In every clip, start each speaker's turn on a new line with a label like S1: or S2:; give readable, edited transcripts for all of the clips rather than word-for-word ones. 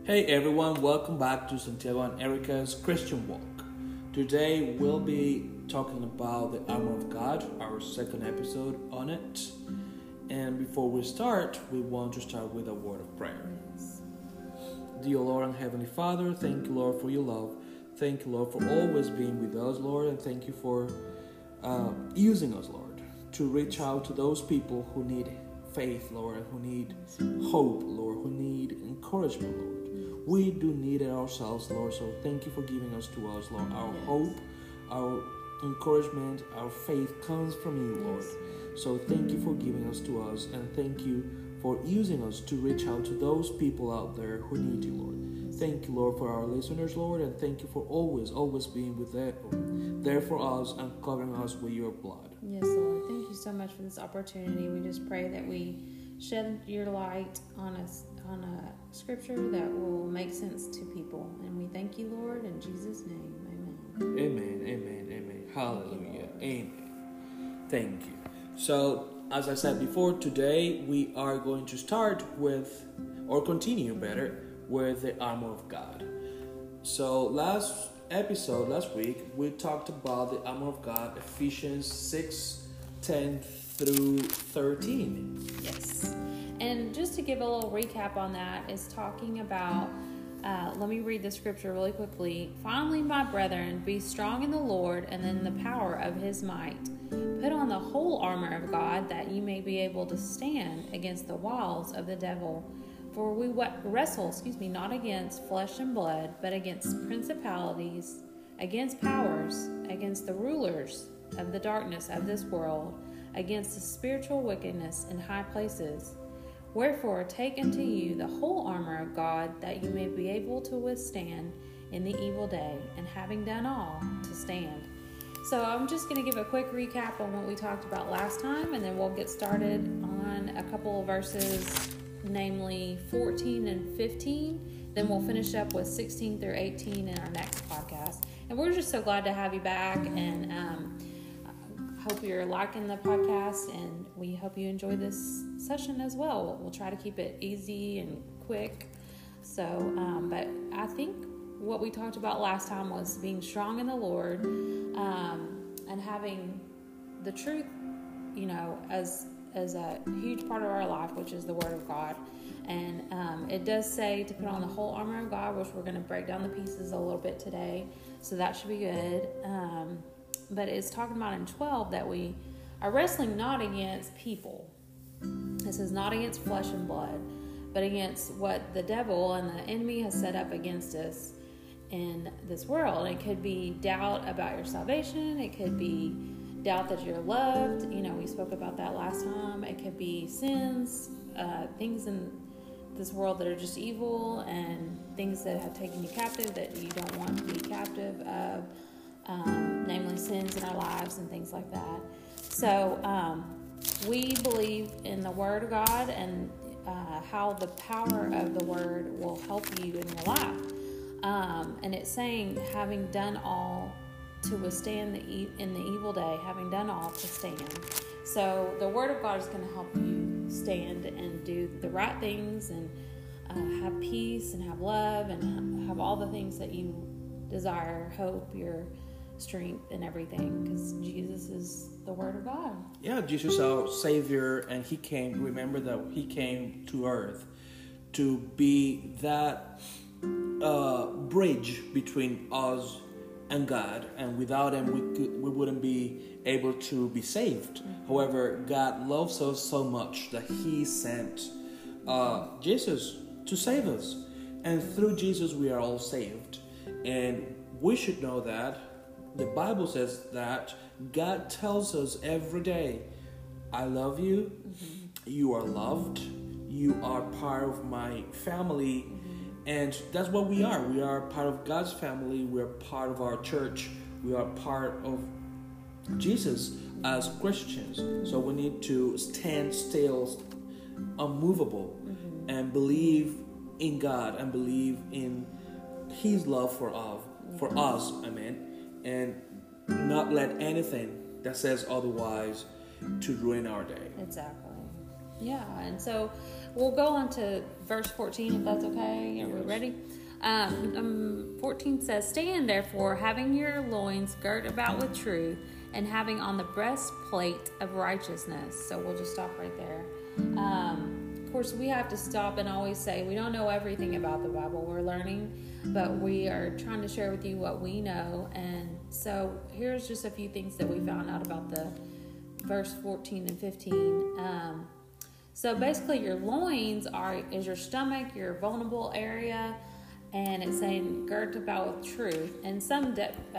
S1: Hey everyone, welcome back to Santiago and Erica's Christian Walk. Today we'll be talking about the armor of God, our second episode on it. And before we start, we want to start with a word of prayer. Dear Lord and Heavenly Father, thank you, Lord, for your love. Thank you, Lord, for always being with us, Lord, and thank you for using us, Lord, to reach out to those people who need faith, Lord, who need hope, Lord, who need encouragement, Lord. We do need it ourselves, Lord, so thank you for giving us to us, Lord. Our hope, our encouragement, our faith comes from you, Lord. So thank you for giving us to us, and thank you for using us to reach out to those people out there who need you, Lord. Thank you, Lord, for our listeners, Lord, and thank you for always being there for us and covering us with your blood.
S2: Yes, Lord. Thank you so much for this opportunity. We just pray that we shed your light on a scripture that will make sense to people. And we thank you, Lord, in Jesus' name. Amen.
S1: Amen, amen, amen. Hallelujah. Amen. Thank you. So, as I said before, today we are going to start with, or continue better, with the armor of God. So, last week, we talked about the armor of God, Ephesians 6:10 through 13.
S2: Yes. And just to give a little recap on that, is talking about, let me read the scripture really quickly. Finally, my brethren, be strong in the Lord and in the power of his might. Put on the whole armor of God, that you may be able to stand against the wiles of the devil. For we wrestle, not against flesh and blood, but against principalities, against powers, against the rulers of the darkness of this world, against the spiritual wickedness in high places. Wherefore, take unto you the whole armor of God, that you may be able to withstand in the evil day, and having done all, to stand. So I'm just going to give a quick recap on what we talked about last time, and then we'll get started on a couple of verses, namely 14 and 15. Then we'll finish up with 16 through 18 in our next podcast. And we're just so glad to have you back, and hope you're liking the podcast, and we hope you enjoy this session as well. We'll try to keep it easy and quick. So, but I think what we talked about last time was being strong in the Lord, and having the truth, as a huge part of our life, which is the Word of God. And it does say to put on the whole armor of God, which we're going to break down the pieces a little bit today. So that should be good. But it's talking about in 12 that we are wrestling not against people. It says not against flesh and blood, but against what the devil and the enemy has set up against us in this world. It could be doubt about your salvation. It could be doubt that you're loved. We spoke about that last time. It could be sins, things in this world that are just evil, and things that have taken you captive that you don't want to be captive of. Namely sins in our lives and things like that. So we believe in the Word of God, and how the power of the Word will help you in your life. And it's saying, having done all to withstand in the evil day, having done all to stand. So the Word of God is going to help you stand and do the right things, and have peace and have love and have all the things that you desire, hope, your strength and everything, because Jesus is the Word of God.
S1: Yeah, Jesus our Savior, and He came. Remember that He came to earth to be that bridge between us and God, and without Him we wouldn't be able to be saved. Mm-hmm. However, God loves us so much that He sent Jesus to save us, and through Jesus we are all saved. And we should know that the Bible says that God tells us every day, I love you, you are loved, you are part of my family, and that's what we are. We are part of God's family, we are part of our church, we are part of Jesus as Christians. So we need to stand still, unmovable, and believe in God, and believe in His love for us, and not let anything that says otherwise to ruin our day.
S2: Exactly. Yeah, and so we'll go on to verse 14 if that's okay. Are we ready? 14 says, "Stand therefore, having your loins girt about with truth, and having on the breastplate of righteousness." So we'll just stop right there. Of course, we have to stop and always say we don't know everything about the Bible. We're learning, but we are trying to share with you what we know. And so here's just a few things that we found out about the verse 14 and 15. So basically, your loins is your stomach, your vulnerable area, and it's saying girt about with truth. And some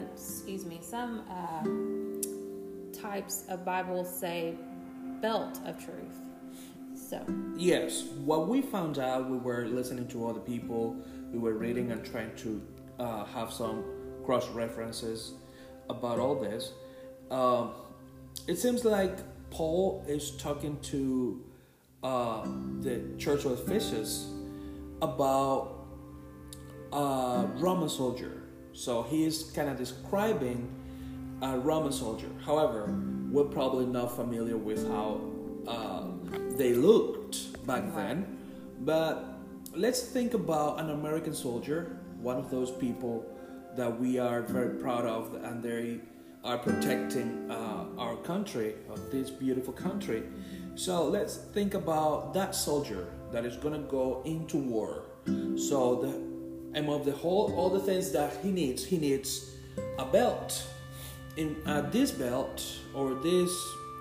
S2: types of Bibles say belt of truth. So
S1: yes, what we found out, we were listening to other people, we were reading and trying to have some cross references about all this. It seems like Paul is talking to the church of Ephesus about a Roman soldier. So he is kind of describing a Roman soldier. However, we're probably not familiar with how they looked back then. But let's think about an American soldier, one of those people that we are very proud of, and they are protecting our country, this beautiful country. So let's think about that soldier that is going to go into war. So the aim of all the things that he needs a belt. In this belt or this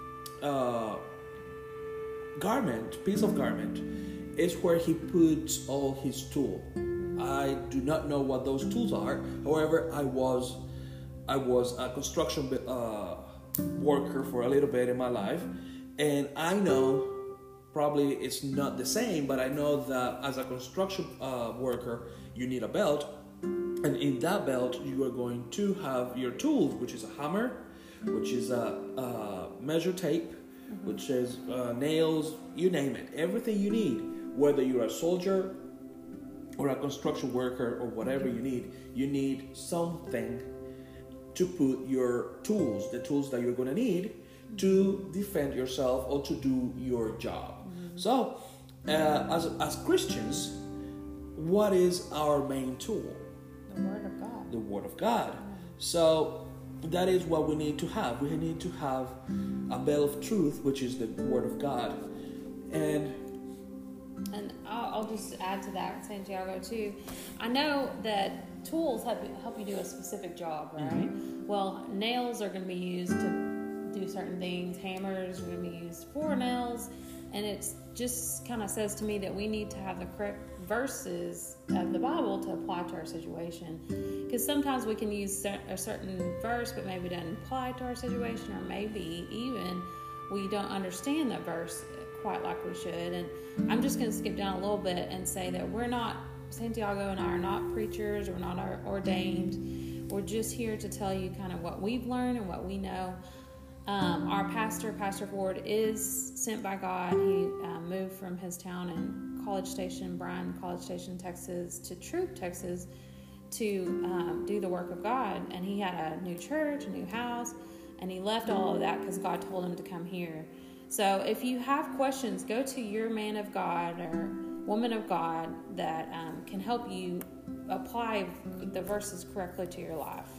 S1: piece of garment, is where he puts all his tool. I do not know what those tools are. However, I was a construction worker for a little bit in my life, and I know probably it's not the same, but I know that as a construction worker, you need a belt, and in that belt you are going to have your tools, which is a hammer, which is a measure tape, which is nails, you name it, everything you need, whether you're a soldier or a construction worker or whatever you need something to put your tools, the tools that you're going to need to defend yourself or to do your job. So, as Christians, what is our main tool?
S2: The Word of God.
S1: The Word of God. So, that is what we need to have. We need to have a belt of truth, which is the Word of God. And
S2: I'll just add to that, Santiago, too. I know that tools help you do a specific job, right? Mm-hmm. Well, nails are going to be used to do certain things. Hammers are going to be used for nails. And it just kind of says to me that we need to have the correct verses of the Bible to apply to our situation. Because sometimes we can use a certain verse, but maybe it doesn't apply to our situation, or maybe even we don't understand that verse quite like we should. And I'm just going to skip down a little bit and say that Santiago and I are not preachers, we're not ordained. We're just here to tell you kind of what we've learned and what we know. Our Pastor Ford, is sent by God. He moved from his town in Bryan, College Station, Texas, to Troop, Texas, to do the work of God. And he had a new church, a new house, and he left all of that because God told him to come here. So if you have questions, go to your man of God or woman of God that can help you apply the verses correctly to your life.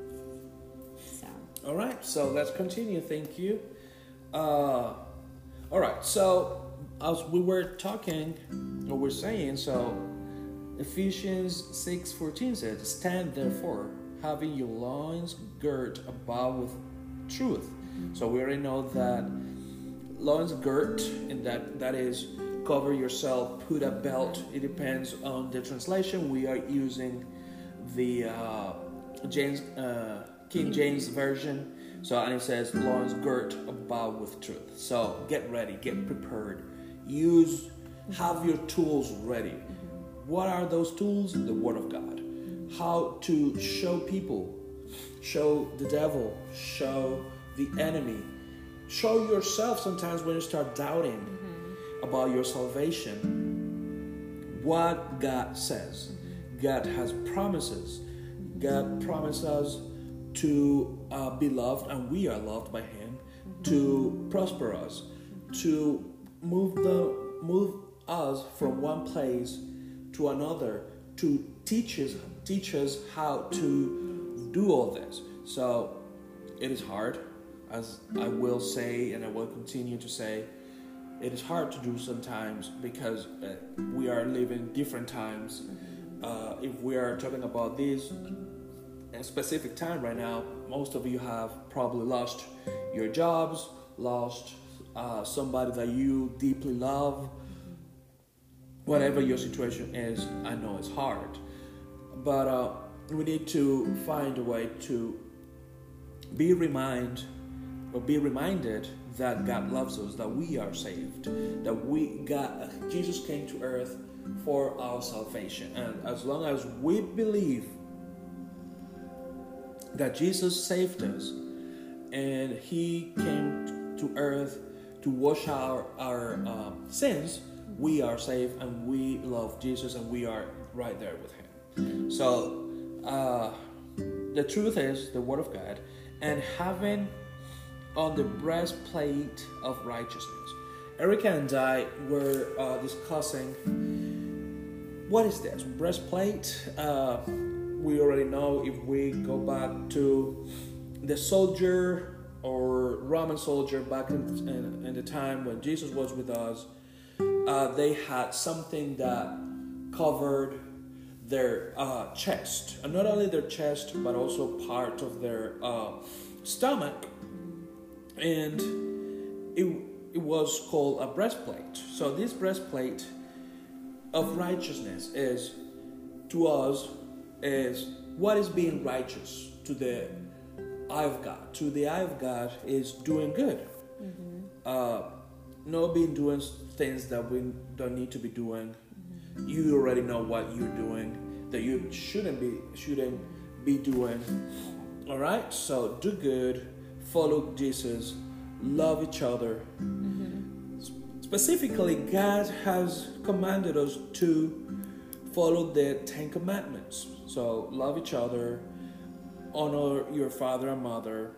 S1: All right, so let's continue. Thank you. All right, so as we were talking, or we're saying, so Ephesians 6:14 says, "Stand therefore, having your loins girt about with truth." So we already know that loins girt, and that is cover yourself, put a belt. It depends on the translation. We are using the King James Version. So, and it says, loins girt about with truth. So, get ready, get prepared. Have your tools ready. What are those tools? The Word of God. How to show people, show the devil, show the enemy, show yourself sometimes when you start doubting about your salvation. What God says. God has promises. God promised us to be loved, and we are loved by Him, to prosper us, to move us from one place to another to teach us how to do all this. So it is hard, as I will say and I will continue to say. It is hard to do sometimes because we are living different times. If we are talking about this specific time right now, most of you have probably lost your jobs, lost somebody that you deeply love. Whatever your situation is, I know it's hard. But we need to find a way to be reminded that God loves us, that we are saved, that Jesus came to earth for our salvation. And as long as we believe that Jesus saved us and He came to earth to wash our sins, we are saved and we love Jesus and we are right there with Him. So the truth is the Word of God, and having on the breastplate of righteousness. Erica and I were discussing what is this breastplate. We already know, if we go back to the soldier or Roman soldier back in the time when Jesus was with us, they had something that covered their chest, and not only their chest but also part of their stomach, and it was called a breastplate. So this breastplate of righteousness is, to us, is what is being righteous to the eye of God. To the eye of God is doing good. Not being doing things that we don't need to be doing. You already know what you're doing that you shouldn't be doing. All right, so do good, follow Jesus, love each other. Specifically, God has commanded us to follow the 10 commandments. So love each other, honor your father and mother,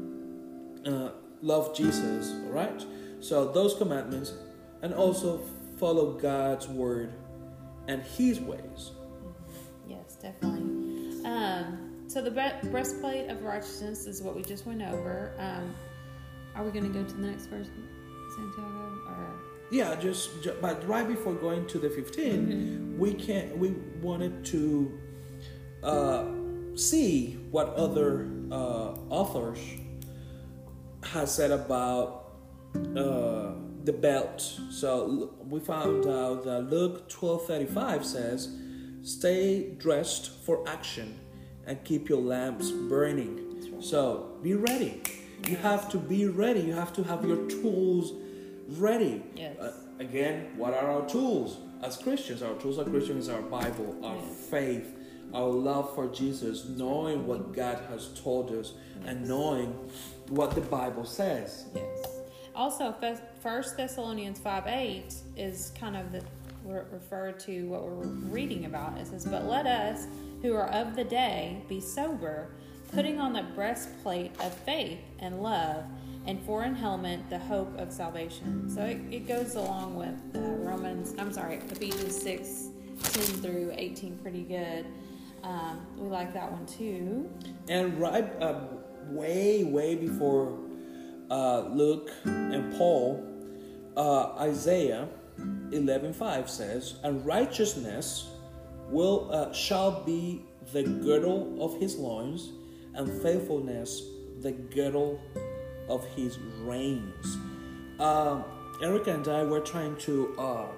S1: love Jesus. All right, so those commandments, and also follow God's word and His ways.
S2: Yes, definitely. So the breastplate of righteousness is what we just went over. Are we going to go to the next verse, Santiago? Or?
S1: Yeah, but right before going to the 15, we wanted to see what other authors has said about the belt. So we found out that Luke 12:35 says, "Stay dressed for action and keep your lamps burning." Right. So be ready. You have to be ready. You have to have your tools ready.
S2: Yes.
S1: Again, what are our tools as Christians? Our tools as Christians are our Bible, our faith, our love for Jesus, knowing what God has told us, and knowing what the Bible says.
S2: Yes. Also, 1 Thessalonians 5:8 is kind of referred to what we're reading about. It says, "But let us who are of the day be sober, putting on the breastplate of faith and love, and for an helmet the hope of salvation." So it goes along with Ephesians 6:10 through 18 pretty good. We like that one too. And
S1: right way before Luke and Paul, Isaiah 11:5 says, "And righteousness shall be the girdle of his loins, and faithfulness the girdle of his reins." Erica and I were trying to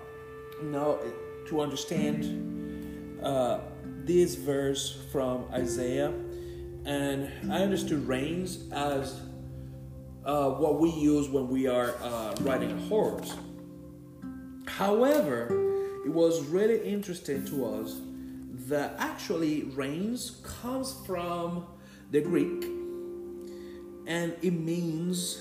S1: understand this verse from Isaiah, and I understood reins as what we use when we are riding a horse. However, it was really interesting to us that actually reins comes from the Greek, and it means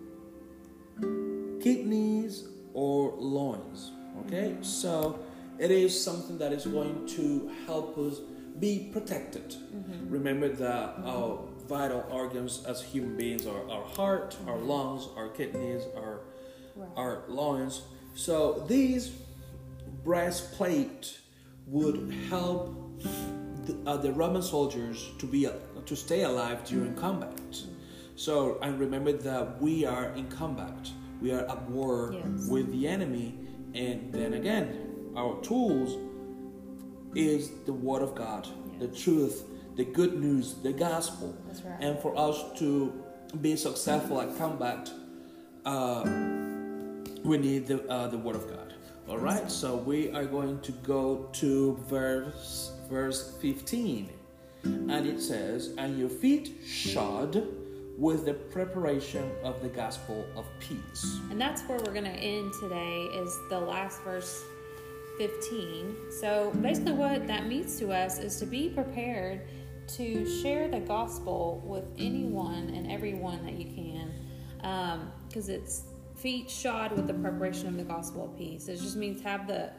S1: kidneys or loins. Okay, so it is something that is going to help us be protected. Remember that our vital organs as human beings are our heart, our lungs, our kidneys, our our loins. So these breastplate would help the Roman soldiers to stay alive during combat. So, and remember that we are in combat. We are at war with the enemy. And then again, our tools is the Word of God, the truth, the good news, the gospel.
S2: That's right.
S1: And for us to be successful at combat, we need the Word of God. All right, so we are going to go to verse 15. And it says, and your feet shod with the preparation of the gospel of peace.
S2: And that's where we're going to end today, is the last verse 15. So basically what that means to us is to be prepared to share the gospel with anyone and everyone that you can, because it's feet shod with the preparation of the gospel of peace. It just means have the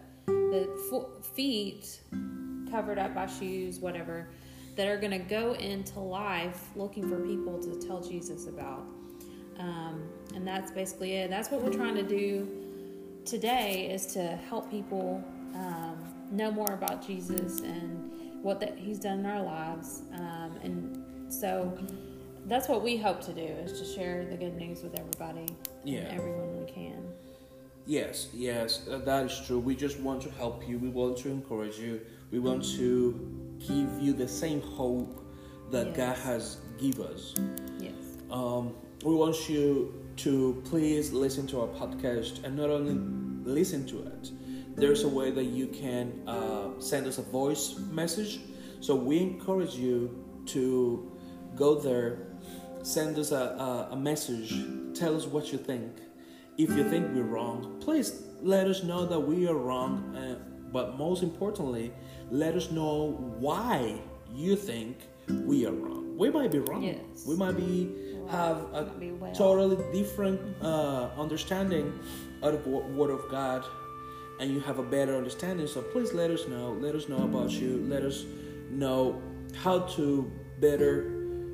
S2: feet covered up by shoes, whatever, that are going to go into life looking for people to tell Jesus about. And that's basically it. That's what we're trying to do today, is to help people know more about Jesus and what he's done in our lives. And so that's what we hope to do, is to share the good news with everybody and everyone we can.
S1: Yes, that is true. We just want to help you. We want to encourage you. We want to give you the same hope that God has given us.
S2: Yes.
S1: We want you to please listen to our podcast, and not only listen to it. There's a way that you can send us a voice message. So we encourage you to go there, send us a message, tell us what you think. If you think we're wrong, please let us know that we are wrong. But most importantly, let us know why you think we are wrong. We might be wrong.
S2: Yes.
S1: We might have a totally different understanding of the Word of God, and you have a better understanding. So please let us know. Let us know about you. Let us know how to better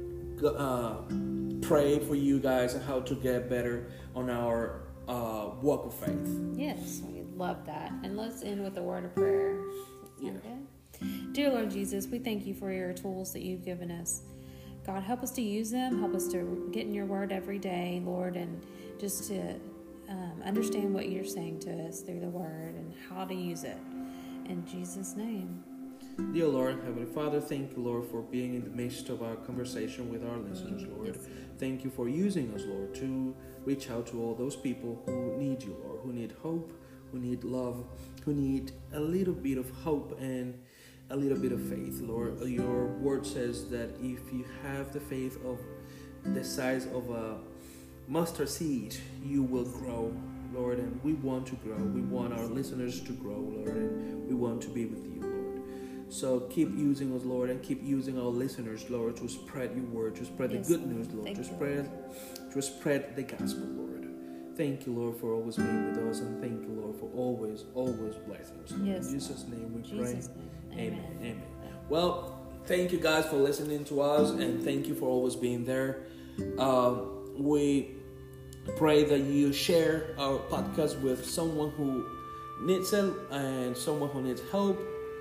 S1: pray for you guys, and how to get better on our walk of faith.
S2: Yes, we love that. And let's end with a word of prayer. Okay. Dear Lord Jesus, we thank you for your tools that you've given us. God, help us to use them. Help us to get in your word every day, Lord, and just to understand what you're saying to us through the word and how to use it. In Jesus' name.
S1: Dear Lord, Heavenly Father, thank you, Lord, for being in the midst of our conversation with our listeners, Lord.
S2: Yes.
S1: Thank you for using us, Lord, to reach out to all those people who need you, Lord, who need hope, who need love, who need a little bit of hope and a little bit of faith, Lord. Your word says that if you have the faith of the size of a mustard seed, you will grow, Lord, and we want to grow. We want our listeners to grow, Lord, and we want to be with you, Lord. So keep using us, Lord, and keep using our listeners, Lord, to spread your word, to spread the good news, Lord, to spread the gospel, Lord. Thank you, Lord, for always being with us, and thank you, Lord, for always blessing us.
S2: Yes,
S1: in Jesus' name we pray.
S2: Amen.
S1: Amen. Well, thank you guys for listening to us, and thank you for always being there. We pray that you share our podcast with someone who needs it and someone who needs help.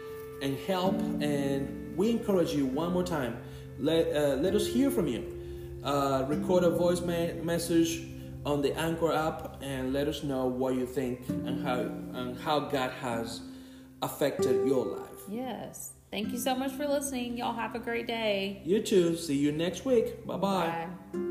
S1: And we encourage you one more time. Let us hear from you. Record a voice message on the Anchor app, and let us know what you think and how God has affected your life.
S2: Yes. Thank you so much for listening. Y'all have a great day.
S1: You too. See you next week. Bye-bye.
S2: Bye.